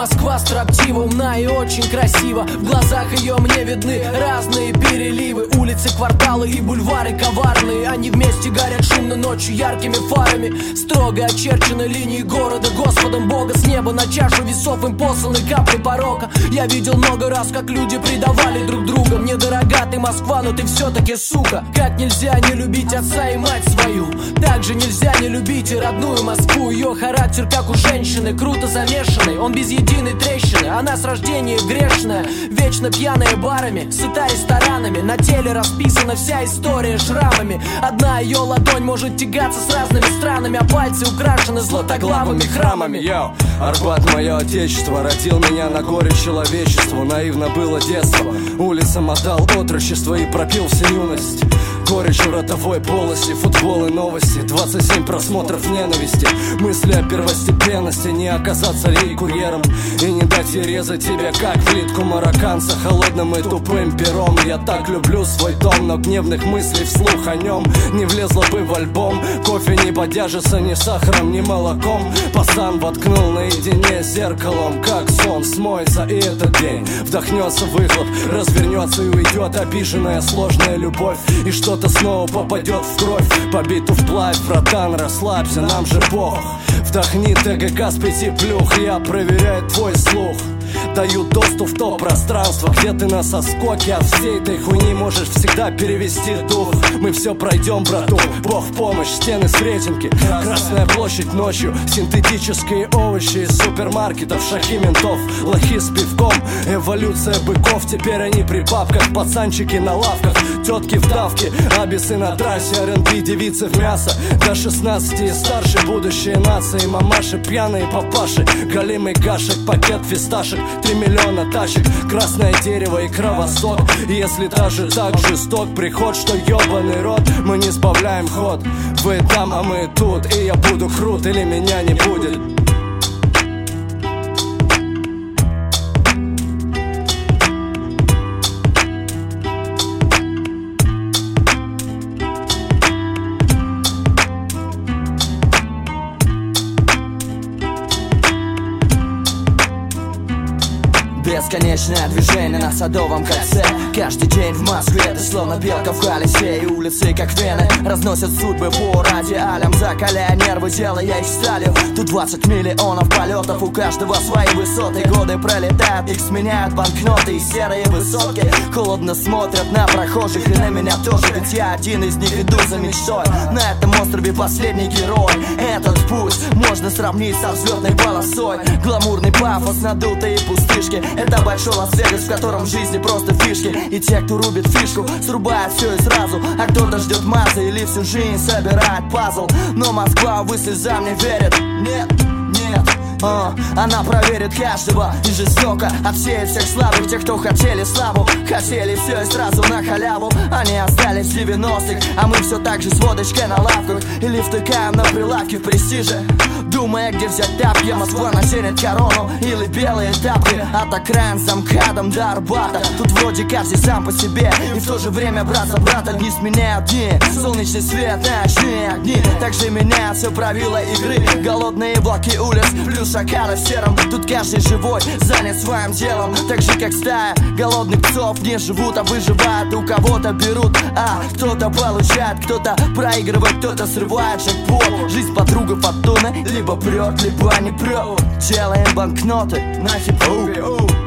Москва строптива, умна и очень красива. В глазах ее мне видны разные переливы. Улицы, кварталы и бульвары коварные. Они вместе горят шумно ночью яркими фарами. Строго очерчены линии города Господом Бога. С неба на чашу весов им посланы капли порока. Я видел много раз, как люди предавали друг друга. Мне дорога ты, Москва, но ты все-таки сука. Как нельзя не любить отца и мать свою, так же нельзя не любить и родную Москву. Ее характер как у женщины, круто замешанный. Он без единой трещины, она с рождения грешная. Вечно пьяная барами, сыта ресторанами. На теле расписана вся история шрамами. Одна ее ладонь может тягаться с разными странами, а пальцы украшены златоглавыми храмами. Йоу, Арбат мое отечество, родил меня на горе человечеству. Наивно было детство, улицам отдал отрочество и пропил всю юность. Горечь в ротовой полости, футбол и новости, 27 просмотров ненависти. Мысли о первостепенности, не оказаться рей-курьером и не дать ей резать тебя, как плитку марокканца, холодным и тупым пером. Я так люблю свой дом, но гневных мыслей вслух о нем не влезло бы в альбом. Кофе не подержится ни сахаром, ни молоком. Пацан воткнул наедине с зеркалом, как сон смоется и этот день. Вдохнется выхлоп, развернется и уйдет обиженная сложная любовь. И что-то снова попадет в кровь, побиту вплавь, братан, расслабься, нам же Бог. Вдохни ТГК с 5 плюх, я проверяю твой слух. Даю доступ в то пространство, где ты на соскоке. От всей этой хуйни можешь всегда перевести дух. Мы все пройдем, брату, Бог в помощь. Стены с рейтинги, Красная площадь ночью. Синтетические овощи из супермаркетов, шахи ментов, лохи с пивком. Эволюция быков, теперь они при бабках. Пацанчики на лавках, тетки в давке, абисы на трассе, R&B, девицы в мясо. До 16 и старше будущие нации. Мамаши, пьяные папаши, голимый гашек, пакет фисташек, 3 миллиона тачек, красное дерево и кровосток. И если даже так жесток приход, что ебаный рот, мы не сбавляем ход. Вы там, а мы тут, и я буду крут, или меня не будет. Бесконечное движение на Садовом кольце. Каждый день в Москве ты словно белка в колесе. И улицы, как вены, разносят судьбы по радиалям, закаляя нервы, делая их сталью. Тут 20 миллионов полетов, у каждого свои высоты. Годы пролетают, их сменяют банкноты и серые высотки. Холодно смотрят на прохожих и на меня тоже, ведь я один из них иду за мечтой. На этом острове последний герой. Этот путь можно сравнить со взлетной полосой. Гламурный пафос, надутые пустышки. Это большой Лас-Вегас, в котором в жизни просто фишки. И те, кто рубит фишку, срубают все и сразу. А кто-то ждет мазы или всю жизнь собирает пазл. Но Москва, увы, слезам не верит. Нет, нет. Она проверит каждого и жестоко отсеет всех слабых, тех, кто хотели славу. Хотели все и сразу на халяву. Они остались в 90-х, а мы все так же с водочкой на лавках. Или втыкаем на прилавке в престиже, думая, где взять тапки. Москва натянет корону или белые тапки. От окраин с МКАДом до Арбата. Тут вроде каждый сам по себе, и в то же время брат за брата. Дни сменяют дни, солнечный свет, ночные огни. Так же меняют все правила игры. Голодные блоки улиц, плюс шакалы в сером. Тут каждый живой, занят своим делом. Так же как стая голодных псов не живут, а выживают. У кого-то берут, а кто-то получает. Кто-то проигрывает, кто-то срывает джекпот. Жизнь подруга фортуны, либо прет, либо не прет. Делаем банкноты на хип-хопе.